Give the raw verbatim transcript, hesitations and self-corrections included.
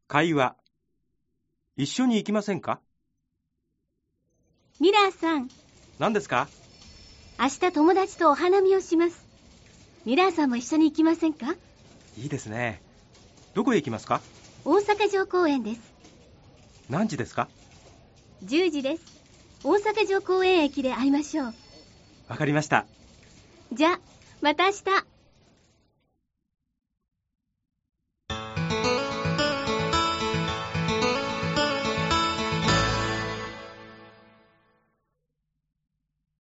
会話。一緒に行きませんか？ ミラーさん。 何ですか？ 明日友達とお花見をします。ミラーさんも一緒に行きませんか？ いいですね。どこへ行きますか？ 大阪城公園です。 何時ですか？ じゅうじです。大阪城公園駅で会いましょう。 わかりました。 じゃあ、また明日。